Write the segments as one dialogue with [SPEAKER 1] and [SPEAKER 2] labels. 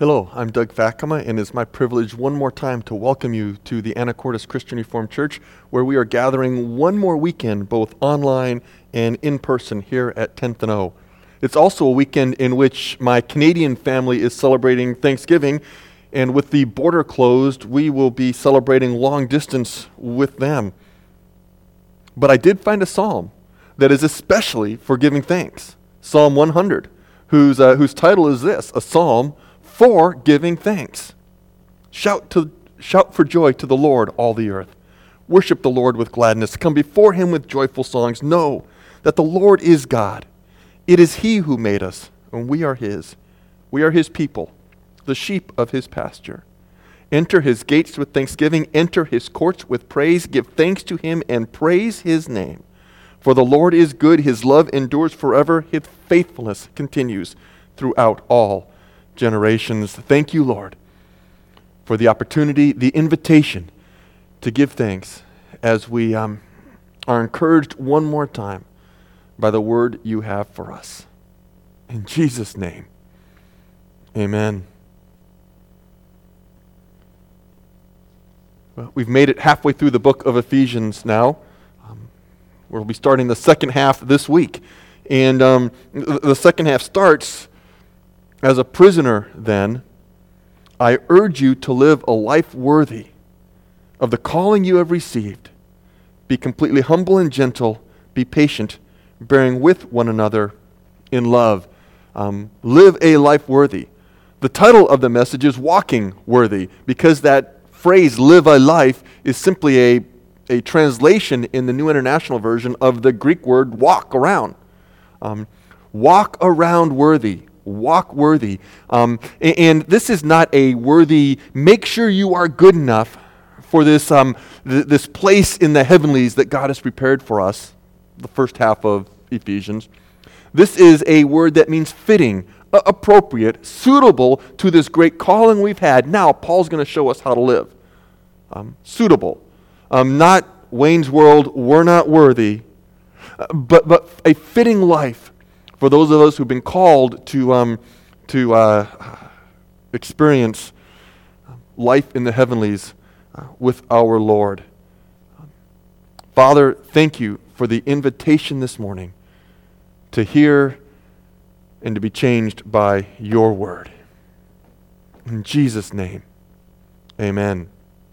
[SPEAKER 1] Hello, I'm Doug Fakama, and it's my privilege one more time to welcome you to the Anacortes Christian Reformed Church, where we are gathering one more weekend, both online and in person here at 10th and O. It's also a weekend in which my Canadian family is celebrating Thanksgiving, and with the border closed, we will be celebrating long distance with them. But I did find a psalm that is especially for giving thanks. Psalm 100, whose title is this, a psalm for giving thanks. Shout for joy to the Lord, all the earth. Worship the Lord with gladness. Come before him with joyful songs. Know that the Lord is God. It is he who made us, and we are his. We are his people, the sheep of his pasture. Enter his gates with thanksgiving. Enter his courts with praise. Give thanks to him and praise his name. For the Lord is good. His love endures forever. His faithfulness continues throughout all generations. Thank you, Lord, for the opportunity, the invitation to give thanks as we are encouraged one more time by the word you have for us. In Jesus' name, amen. Well, we've made it halfway through the book of Ephesians now. We'll be starting the second half this week. And the second half starts, as a prisoner, then, I urge you to live a life worthy of the calling you have received. Be completely humble and gentle. Be patient, bearing with one another in love. Live a life worthy. The title of the message is Walking Worthy, because that phrase, live a life, is simply a translation in the New International Version of the Greek word walk around. Walk around worthy. Walk worthy. And this is not a worthy, make sure you are good enough for this this place in the heavenlies that God has prepared for us, the first half of Ephesians. This is a word that means fitting, appropriate, suitable to this great calling we've had. Now, Paul's going to show us how to live. Suitable. Not Wayne's World, we're not worthy, but a fitting life for those of us who've been called to experience life in the heavenlies with our Lord. Father, thank you for the invitation this morning to hear and to be changed by your word. In Jesus' name, amen.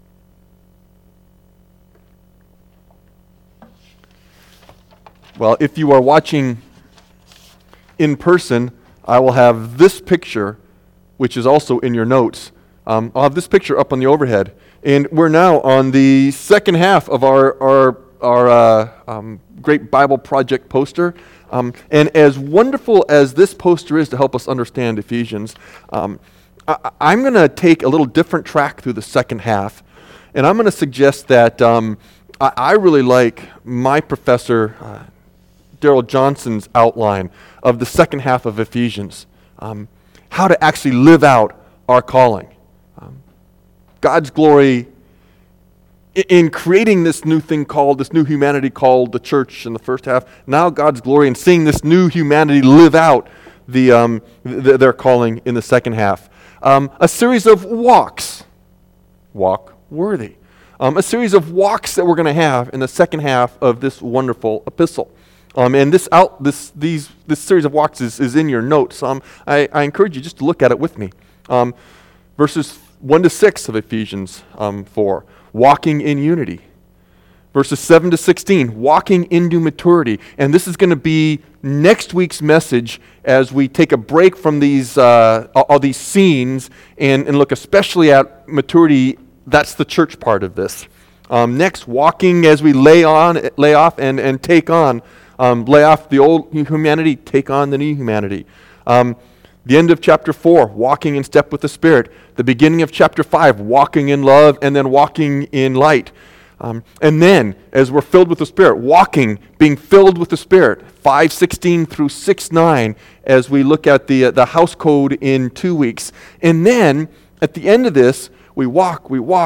[SPEAKER 1] Well, if you are watching in person, I will have this picture, which is also in your notes. I'll have this picture up on the overhead. And we're now on the second half of our great Bible Project poster. And as wonderful as this poster is to help us understand Ephesians, I'm going to take a little different track through the second half. And I'm going to suggest that I really like my professor, Darrell Johnson's outline of the second half of Ephesians, how to actually live out our calling. God's glory in creating this new thing this new humanity called the church in the first half. Now God's glory in seeing this new humanity live out their calling in the second half. A series of walks, walk worthy. A series of walks that we're going to have in the second half of this wonderful epistle. And this series of walks is in your notes. I encourage you just to look at it with me. Verses 1 to 6 of Ephesians 4, walking in unity. Verses 7 to 16, walking into maturity. And this is going to be next week's message as we take a break from all these scenes and look especially at maturity. That's the church part of this. Next, walking as we lay off and take on. Lay off the old humanity, take on the new humanity. The end of chapter 4, walking in step with the Spirit. The beginning of chapter 5, walking in love and then walking in light. And then, as we're filled with the Spirit, being filled with the Spirit, 5:16 through 6:9, as we look at the house code in 2 weeks. And then, at the end of this, we walk,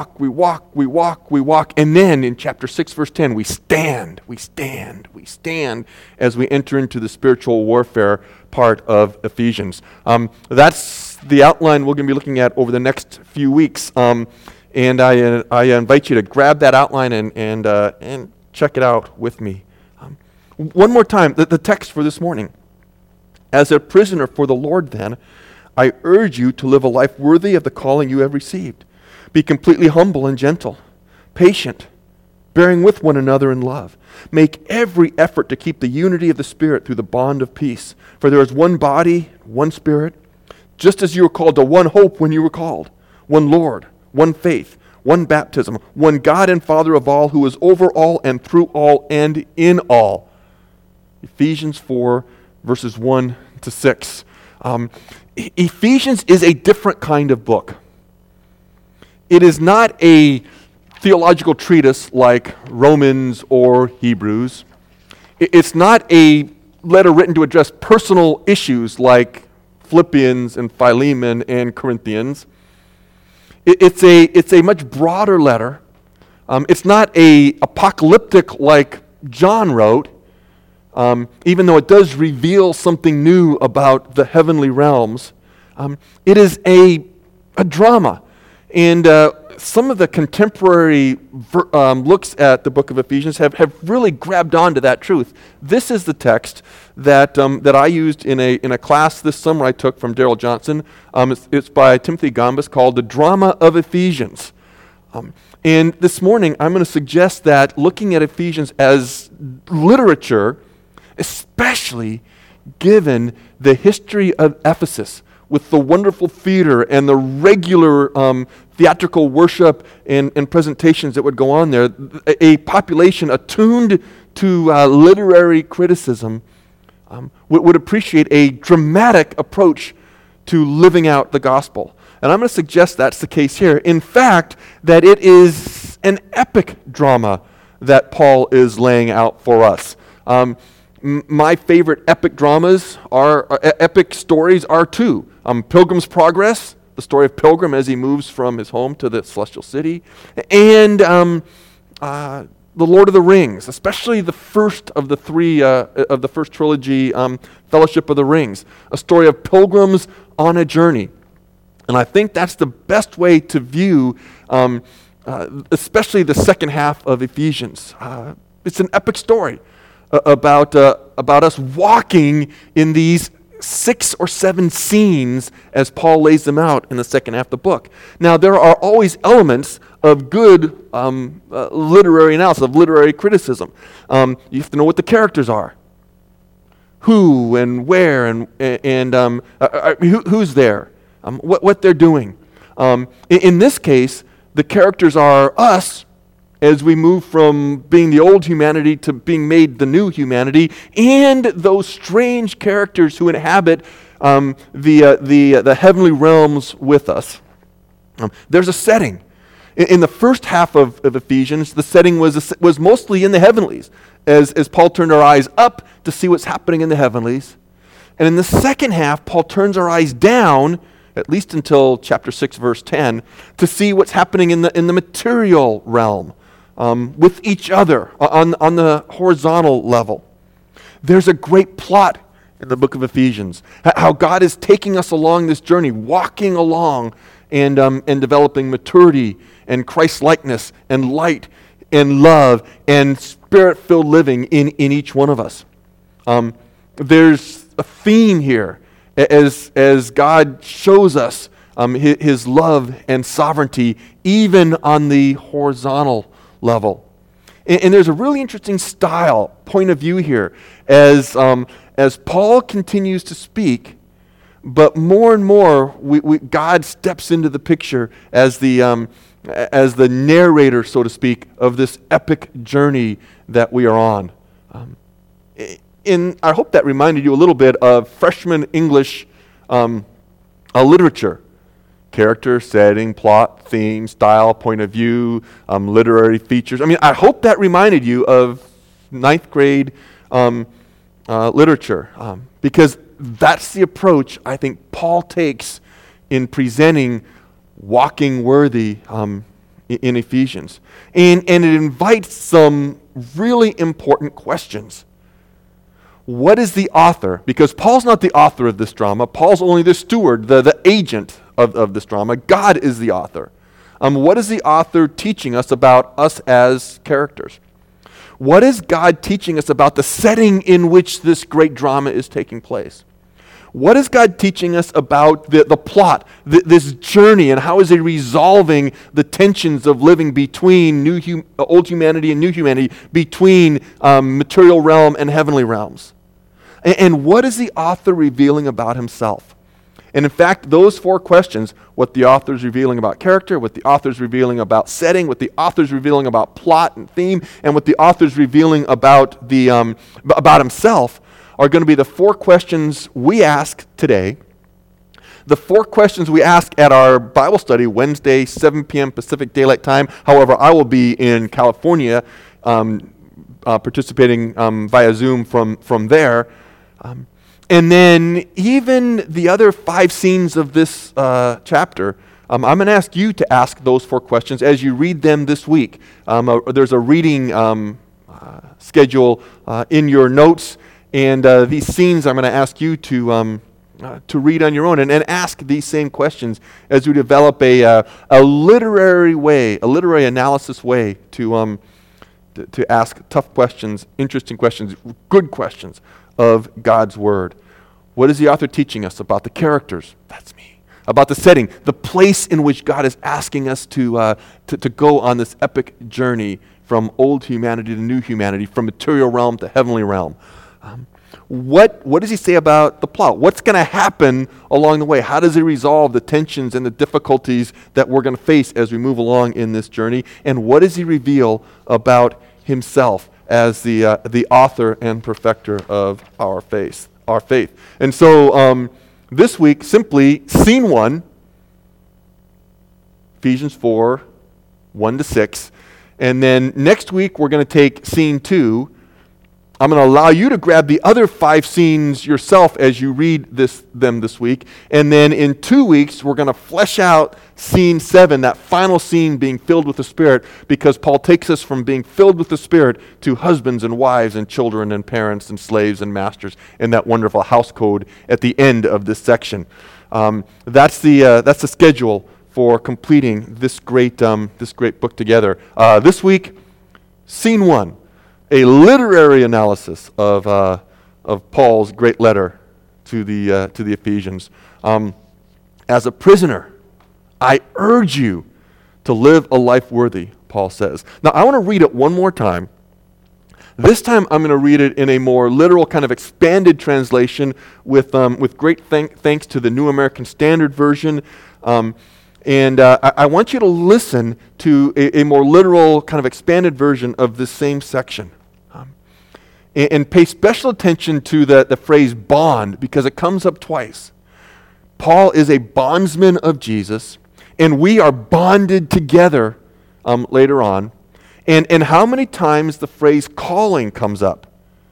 [SPEAKER 1] and then in chapter 6, verse 10, we stand as we enter into the spiritual warfare part of Ephesians. That's the outline we're going to be looking at over the next few weeks. And I invite you to grab that outline and check it out with me. One more time, the text for this morning. As a prisoner for the Lord, then, I urge you to live a life worthy of the calling you have received. Be completely humble and gentle, patient, bearing with one another in love. Make every effort to keep the unity of the Spirit through the bond of peace. For there is one body, one Spirit, just as you were called to one hope when you were called, one Lord, one faith, one baptism, one God and Father of all, who is over all and through all and in all. Ephesians 4, verses 1 to 6. Ephesians is a different kind of book. It is not a theological treatise like Romans or Hebrews. It's not a letter written to address personal issues like Philippians and Philemon and Corinthians. It's a much broader letter. It's not a apocalyptic like John wrote, even though it does reveal something new about the heavenly realms. It is a drama. And some of the contemporary looks at the book of Ephesians have really grabbed onto that truth. This is the text that I used in a class this summer I took from Darrell Johnson. It's by Timothy Gombis, called The Drama of Ephesians. And this morning I'm going to suggest that looking at Ephesians as literature, especially given the history of Ephesus, with the wonderful theater and the regular theatrical worship and presentations that would go on there, a population attuned to literary criticism would appreciate a dramatic approach to living out the gospel. And I'm going to suggest that's the case here. In fact, that it is an epic drama that Paul is laying out for us. My favorite epic dramas epic stories are two. Pilgrim's Progress, the story of Pilgrim as he moves from his home to the celestial city, and The Lord of the Rings, especially the first of the three of the first trilogy, Fellowship of the Rings, a story of pilgrims on a journey. And I think that's the best way to view, especially the second half of Ephesians. It's an epic story about us walking in these 6 or 7 scenes as Paul lays them out in the second half of the book. Now, there are always elements of good literary analysis, of literary criticism. You have to know what the characters are, who and where, and who's there, what they're doing. In this case, the characters are us as we move from being the old humanity to being made the new humanity, and those strange characters who inhabit the heavenly realms with us. There's a setting. In the first half of Ephesians, the setting was mostly in the heavenlies, as Paul turned our eyes up to see what's happening in the heavenlies. And in the second half, Paul turns our eyes down, at least until chapter 6, verse 10, to see what's happening in the material realm. With each other on the horizontal level. There's a great plot in the book of Ephesians, how God is taking us along this journey, walking along and developing maturity and Christ-likeness and light and love and spirit-filled living in each one of us. There's a theme here as God shows us His love and sovereignty even on the horizontal level. And there's a really interesting point of view here as Paul continues to speak, but more and more God steps into the picture as the narrator, so to speak, of this epic journey that we are on. And I hope that reminded you a little bit of freshman English literature. Character, setting, plot, theme, style, point of view, literary features. I mean, I hope that reminded you of 9th grade literature, because that's the approach I think Paul takes in presenting walking worthy in Ephesians. And it invites some really important questions. What is the author? Because Paul's not the author of this drama. Paul's only the steward, the agent of this drama. God is the author. What is the author teaching us about us as characters? What is God teaching us about the setting in which this great drama is taking place? What is God teaching us about the plot, this journey, and how is He resolving the tensions of living between old humanity and new humanity, between material realm and heavenly realms? And what is the author revealing about himself? And in fact, those four questions, what the author is revealing about character, what the author is revealing about setting, what the author is revealing about plot and theme, and what the author is revealing about about himself, are going to be the four questions we ask today, the four questions we ask at our Bible study Wednesday, 7 p.m. Pacific Daylight Time. However, I will be in California participating via Zoom from there. And then even the other 5 scenes of this chapter, I'm going to ask you to ask those 4 questions as you read them this week. There's a reading schedule in your notes. And these scenes I'm going to ask you to read on your own and ask these same questions as we develop a literary way, a literary analysis way to ask tough questions, interesting questions, good questions of God's Word. What is the author teaching us about the characters? That's me. About the setting, the place in which God is asking us to go on this epic journey from old humanity to new humanity, from material realm to heavenly realm. What does he say about the plot? What's going to happen along the way? How does he resolve the tensions and the difficulties that we're going to face as we move along in this journey? And what does he reveal about himself as the author and perfecter of our faith? And so this week, simply scene 1, Ephesians 4, 1-6. And then next week, we're going to take scene 2. I'm going to allow you to grab the other 5 scenes yourself as you read them this week. And then in 2 weeks, we're going to flesh out scene 7, that final scene being filled with the Spirit, because Paul takes us from being filled with the Spirit to husbands and wives and children and parents and slaves and masters in that wonderful house code at the end of this section. That's the schedule for completing this great book together. This week, scene 1. A literary analysis of Paul's great letter to the Ephesians. As a prisoner, I urge you to live a life worthy, Paul says. Now, I want to read it one more time. This time, I'm going to read it in a more literal, kind of expanded translation with great thanks to the New American Standard Version. And I want you to listen to a more literal, kind of expanded version of this same section. And pay special attention to the phrase bond, because it comes up twice. Paul is a bondsman of Jesus, and we are bonded together later on. And how many times the phrase calling comes up.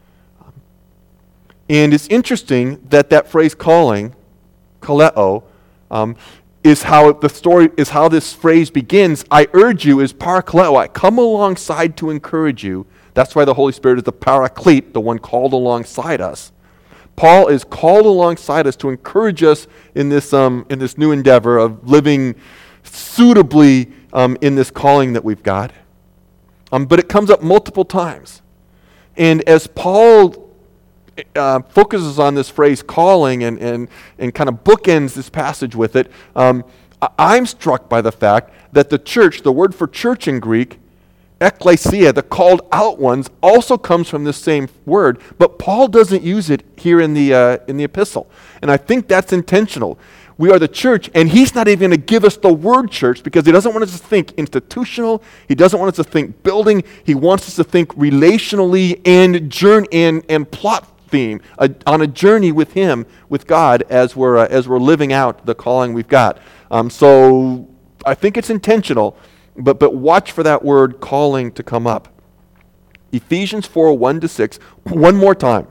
[SPEAKER 1] And it's interesting that phrase calling, kaleo, is how this phrase begins. I urge you is parakaleo. I come alongside to encourage you. That's why the Holy Spirit is the paraclete, the one called alongside us. Paul is called alongside us to encourage us in this new endeavor of living suitably in this calling that we've got. But it comes up multiple times. And as Paul focuses on this phrase calling and kind of bookends this passage with it, I'm struck by the fact that the church, the word for church in Greek, ekklesia, the called out ones, also comes from this same word, but Paul doesn't use it here in the epistle. And I think that's intentional. We are the church, and he's not even going to give us the word church because he doesn't want us to think institutional. He doesn't want us to think building. He wants us to think relationally and journey and plot theme on a journey with him, with God, as we're living out the calling we've got. So I think it's intentional. But watch for that word calling to come up. Ephesians 4, 1-6, one more time.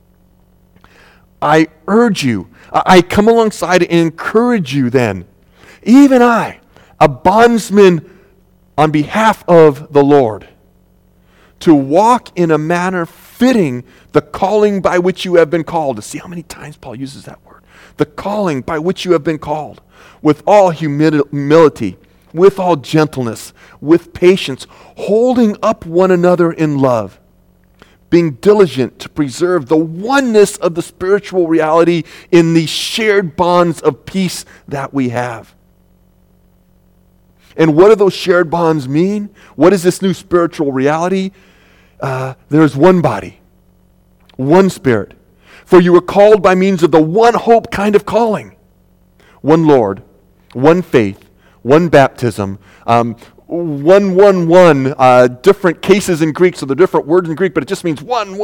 [SPEAKER 1] I urge you, I come alongside and encourage you then, even I, a bondsman on behalf of the Lord, to walk in a manner fitting the calling by which you have been called. To see how many times Paul uses that word. The calling by which you have been called, with all humility, with all gentleness, with patience, holding up one another in love, being diligent to preserve the oneness of the spiritual reality in the shared bonds of peace that we have. And what do those shared bonds mean? What is this new spiritual reality? There's one body, one Spirit. For you were called by means of the one hope kind of calling. One Lord, one faith, one baptism, different cases in Greek, so they're different words in Greek, but it just means one.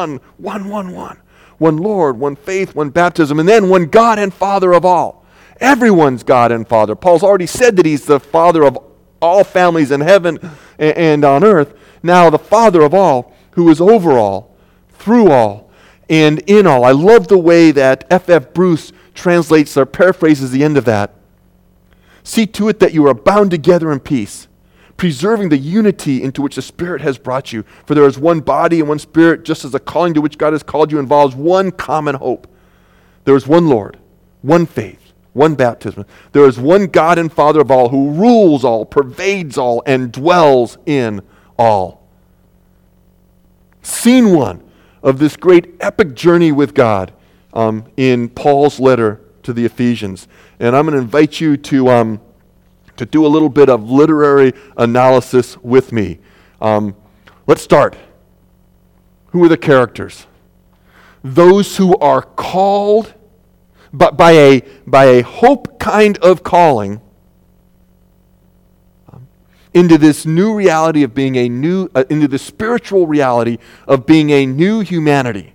[SPEAKER 1] One Lord, one faith, one baptism, and then one God and Father of all. Everyone's God and Father. Paul's already said that he's the Father of all families in heaven and on earth. Now the Father of all, who is over all, through all, and in all. I love the way that F.F. Bruce translates or paraphrases the end of that. See to it that you are bound together in peace, preserving the unity into which the Spirit has brought you. For there is one body and one Spirit, just as the calling to which God has called you involves one common hope. There is one Lord, one faith, one baptism. There is one God and Father of all, who rules all, pervades all, and dwells in all. Scene one of this great epic journey with God in Paul's letter to the Ephesians. And I'm going to invite you to do a little bit of literary analysis with me. Let's start. Who are the characters? Those who are called but by a hope kind of calling into this new reality of being into the spiritual reality of being a new humanity.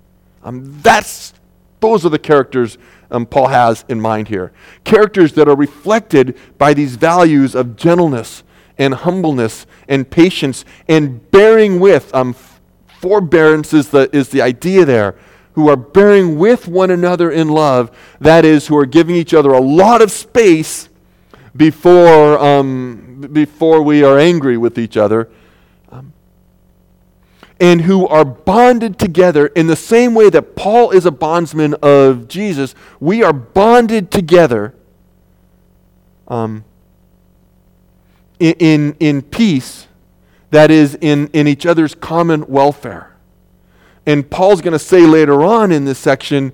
[SPEAKER 1] Those are the characters Paul has in mind here. Characters that are reflected by these values of gentleness and humbleness and patience and bearing with. Forbearance is the idea there. Who are bearing with one another in love. That is, who are giving each other a lot of space before we are angry with each other. And who are bonded together in the same way that Paul is a bondsman of Jesus. We are bonded together in peace, that is, in each other's common welfare. And Paul's going to say later on in this section,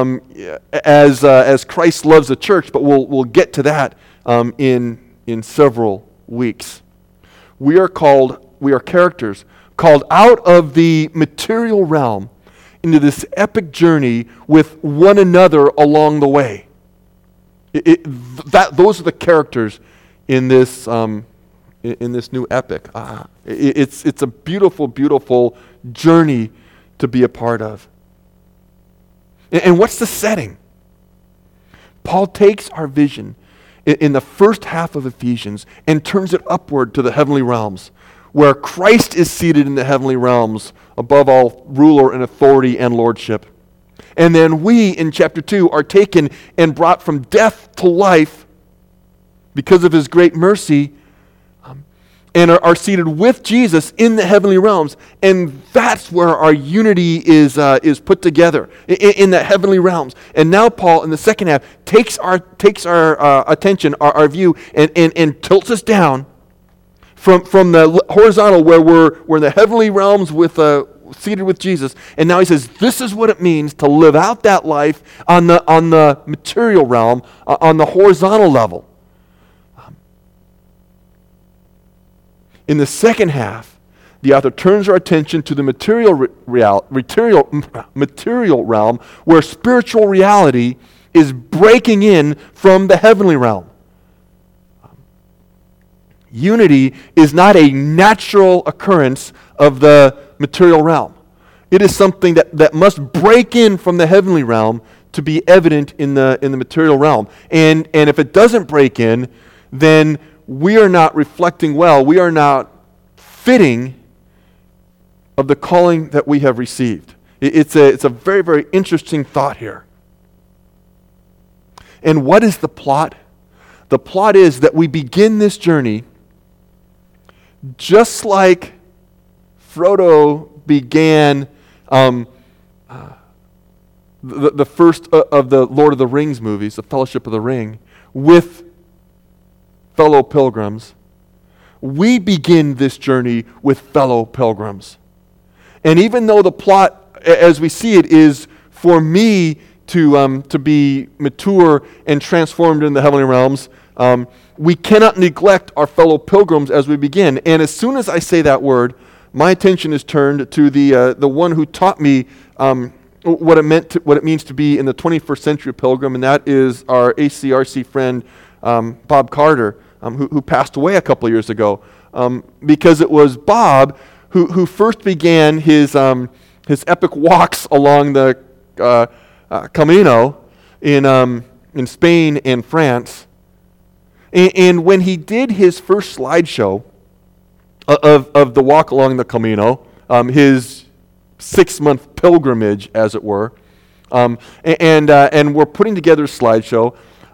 [SPEAKER 1] as Christ loves the church, but we'll get to that in several weeks. We are characters called out of the material realm into this epic journey with one another along the way. Those are the characters in this new epic. It's a beautiful, beautiful journey to be a part of. And what's the setting? Paul takes our vision in the first half of Ephesians and turns it upward to the heavenly realms, where Christ is seated in the heavenly realms above all ruler and authority and lordship. And then we, in chapter 2, are taken and brought from death to life because of his great mercy, and are seated with Jesus in the heavenly realms. And that's where our unity is put together, in the heavenly realms. And now Paul, in the second half, takes our attention, our view, and tilts us down from the horizontal, where we're in the heavenly realms seated with Jesus. And now he says, this is what it means to live out that life on the material realm, on the horizontal level. In the second half, the author turns our attention to the material realm, where spiritual reality is breaking in from the heavenly realm. Unity is not a natural occurrence of the material realm. It is something that must break in from the heavenly realm to be evident in the material realm. And if it doesn't break in, then we are not reflecting well. We are not fitting of the calling that we have received. It's a very, very interesting thought here. And what is the plot? The plot is that we begin this journey just like Frodo began The first of the Lord of the Rings movies, The Fellowship of the Ring, with fellow pilgrims. We begin this journey with fellow pilgrims. And even though the plot, as we see it, is for me to be mature and transformed in the heavenly realms, we cannot neglect our fellow pilgrims as we begin. And as soon as I say that word, my attention is turned to the one who taught me what it means to be in the 21st century pilgrim, and that is our ACRC friend Bob Carter, who passed away a couple of years ago. Because it was Bob who first began his epic walks along the Camino in Spain and France. And when he did his first slideshow of the walk along the Camino, his 6-month pilgrimage, as it were, and we're putting together a slideshow,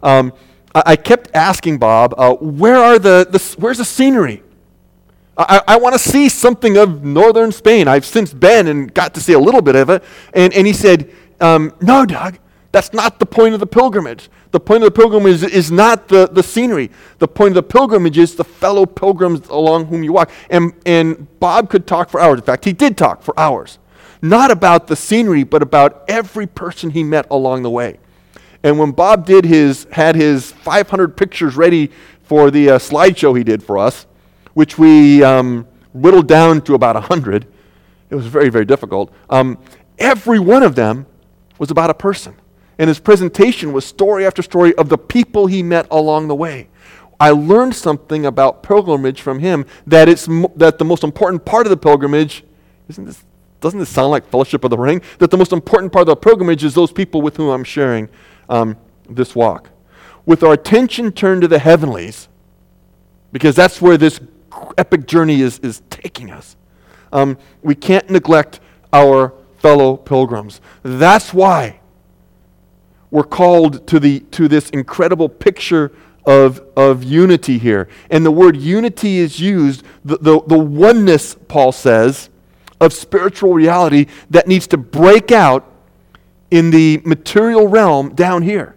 [SPEAKER 1] I kept asking Bob, where's the scenery? I want to see something of northern Spain. I've since been and got to see a little bit of it. And he said, no, Doug, that's not the point of the pilgrimage. The point of the pilgrimage is not the scenery. The point of the pilgrimage is the fellow pilgrims along whom you walk. And Bob could talk for hours. In fact, he did talk for hours. Not about the scenery, but about every person he met along the way. And when Bob had his 500 pictures ready for the slideshow he did for us, which we whittled down to about 100, it was very, very difficult. Every one of them was about a person. And his presentation was story after story of the people he met along the way. I learned something about pilgrimage from him, that the most important part of the pilgrimage, doesn't this sound like Fellowship of the Ring? That the most important part of the pilgrimage is those people with whom I'm sharing this walk. With our attention turned to the heavenlies, because that's where this epic journey is taking us, we can't neglect our fellow pilgrims. That's why we're called to this incredible picture of unity here. And the word unity is used, the oneness, Paul says, of spiritual reality that needs to break out in the material realm down here.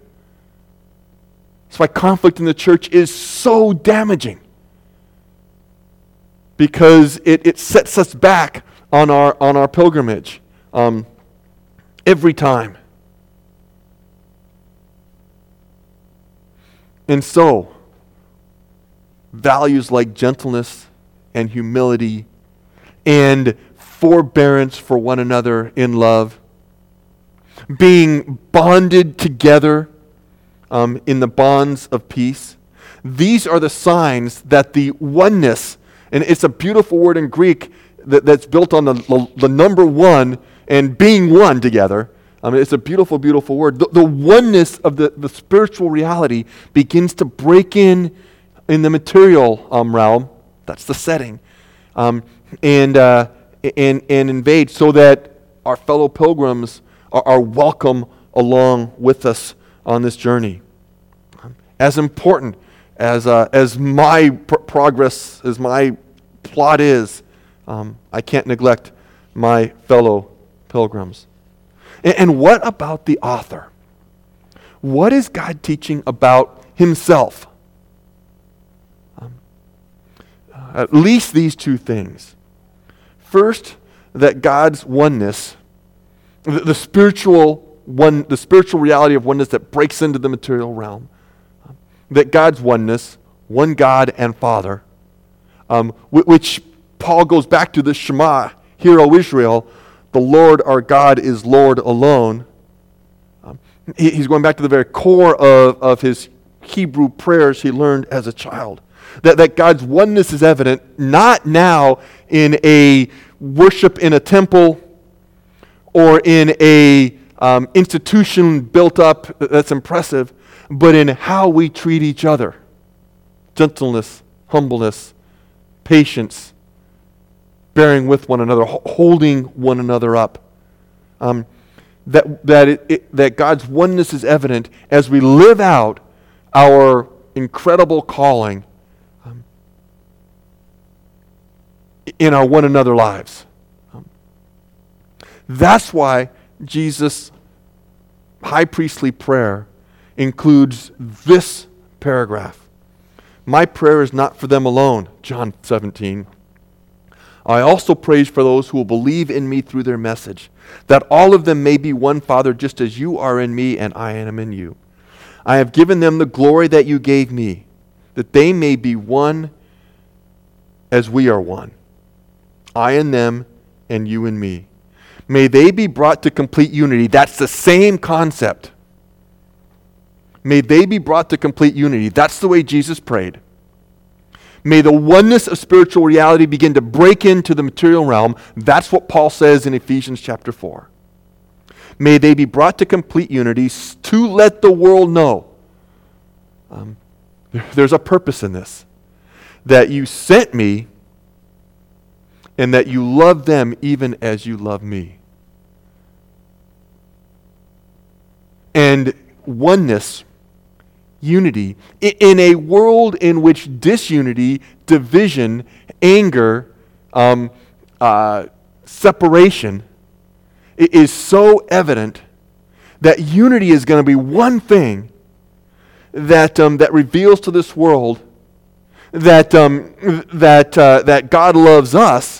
[SPEAKER 1] That's why conflict in the church is so damaging, because it sets us back on our pilgrimage every time. And so, values like gentleness and humility and forbearance for one another in love, being bonded together in the bonds of peace, these are the signs that the oneness, and it's a beautiful word in Greek that's built on the number one and being one together. It's a beautiful, beautiful word. The oneness of the spiritual reality begins to break in the material realm. That's the setting. And invade, so that our fellow pilgrims are welcome along with us on this journey. As important as my progress, as my plot is, I can't neglect my fellow pilgrims. And what about the author? What is God teaching about himself? At least these two things. First, that God's oneness, the spiritual reality of oneness that breaks into the material realm, that God's oneness, one God and Father, which Paul goes back to the Shema, Hear, O Israel, the Lord our God is Lord alone. He's going back to the very core of his Hebrew prayers he learned as a child. That God's oneness is evident not now in a worship in a temple or in a institution built up that's impressive, but in how we treat each other. Gentleness, humbleness, patience, bearing with one another, holding one another up. That God's oneness is evident as we live out our incredible calling in our one another lives. That's why Jesus' high priestly prayer includes this paragraph. My prayer is not for them alone, John 17. I also pray for those who will believe in me through their message, that all of them may be one, Father, just as you are in me and I am in you. I have given them the glory that you gave me, that they may be one as we are one. I in them and you in me. May they be brought to complete unity. That's the same concept. May they be brought to complete unity. That's the way Jesus prayed. May the oneness of spiritual reality begin to break into the material realm. That's what Paul says in Ephesians chapter 4. May they be brought to complete unity to let the world know. There's a purpose in this. That you sent me and that you love them even as you love me. And oneness, unity, in a world in which disunity, division, anger, separation is so evident, that unity is going to be one thing that reveals to this world that God loves us,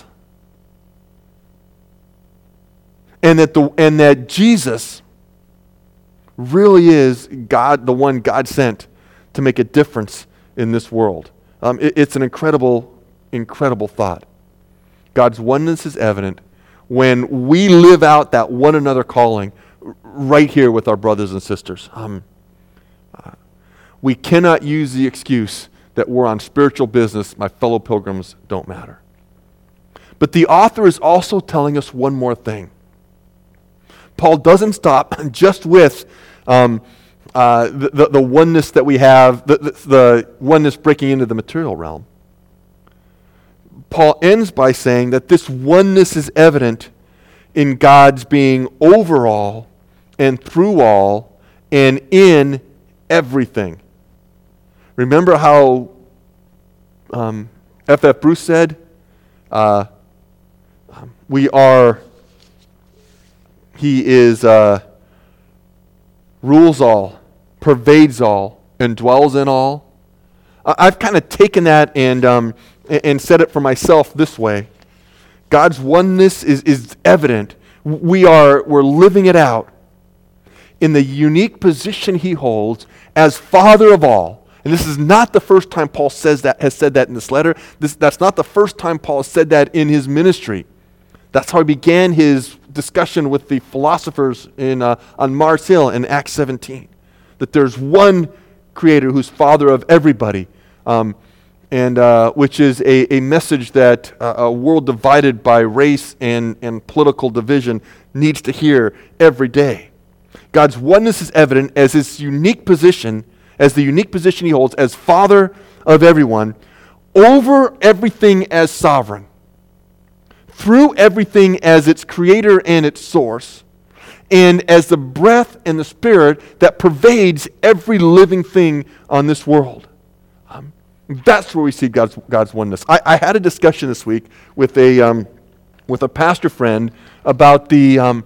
[SPEAKER 1] and that Jesus really is God, the one God sent to make a difference in this world. It's an incredible, incredible thought. God's oneness is evident when we live out that one another calling right here with our brothers and sisters. We cannot use the excuse that we're on spiritual business, my fellow pilgrims don't matter. But the author is also telling us one more thing. Paul doesn't stop just with the oneness that we have, the oneness breaking into the material realm. Paul ends by saying that this oneness is evident in God's being over all and through all and in everything. Remember how F.F. Bruce said, He is rules all, pervades all, and dwells in all. I've kind of taken that and said it for myself this way. God's oneness is evident. We're living it out in the unique position He holds as Father of all. And this is not the first time Paul has said that in this letter. That's not the first time Paul has said that in his ministry. That's how he began his discussion with the philosophers on Mars Hill in Acts 17. That there's one Creator who's Father of everybody, which is a message that a world divided by race and political division needs to hear every day. God's oneness is evident as His unique position, as the unique position He holds as Father of everyone, over everything as sovereign, through everything as its creator and its source, and as the breath and the Spirit that pervades every living thing on this world. That's where we see God's oneness. I had a discussion this week with a pastor friend about the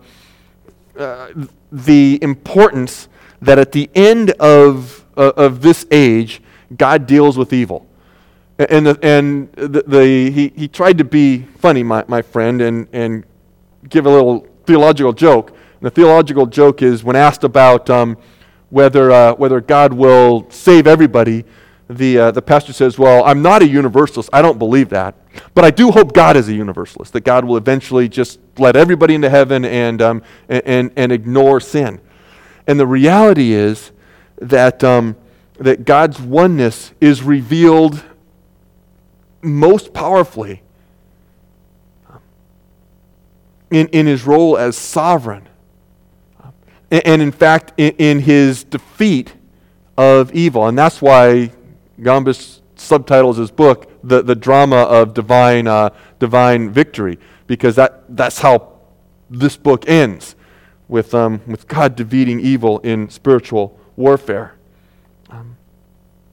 [SPEAKER 1] importance that at the end of this age, God deals with evil. He tried to be funny, my friend, and give a little theological joke. And the theological joke is when asked about whether God will save everybody, the pastor says, "Well, I'm not a universalist. I don't believe that, but I do hope God is a universalist. That God will eventually just let everybody into heaven and ignore sin." And the reality is that God's oneness is revealed most powerfully in His role as sovereign, and in fact in His defeat of evil. And that's why Gambus subtitles his book the drama of divine victory, because that's how this book ends, with God defeating evil in spiritual warfare.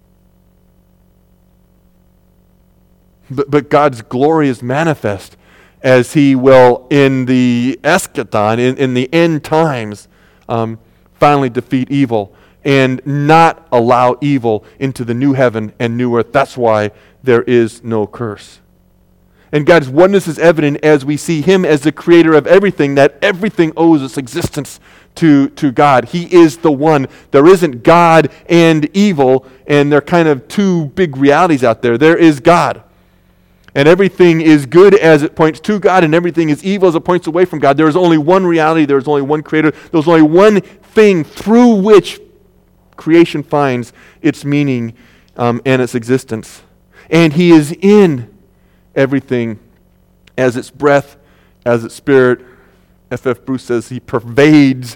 [SPEAKER 1] But God's glory is manifest as he will in the eschaton, in the end times, finally defeat evil and not allow evil into the new heaven and new earth. That's why there is no curse. And God's oneness is evident as we see him as the creator of everything, that everything owes its existence to God. He is the one. There isn't God and evil, and they're kind of two big realities out there. There is God. And everything is good as it points to God, and everything is evil as it points away from God. There is only one reality. There is only one creator. There's only one thing through which creation finds its meaning and its existence. And he is in everything as its breath, as its spirit. F.F. Bruce says he pervades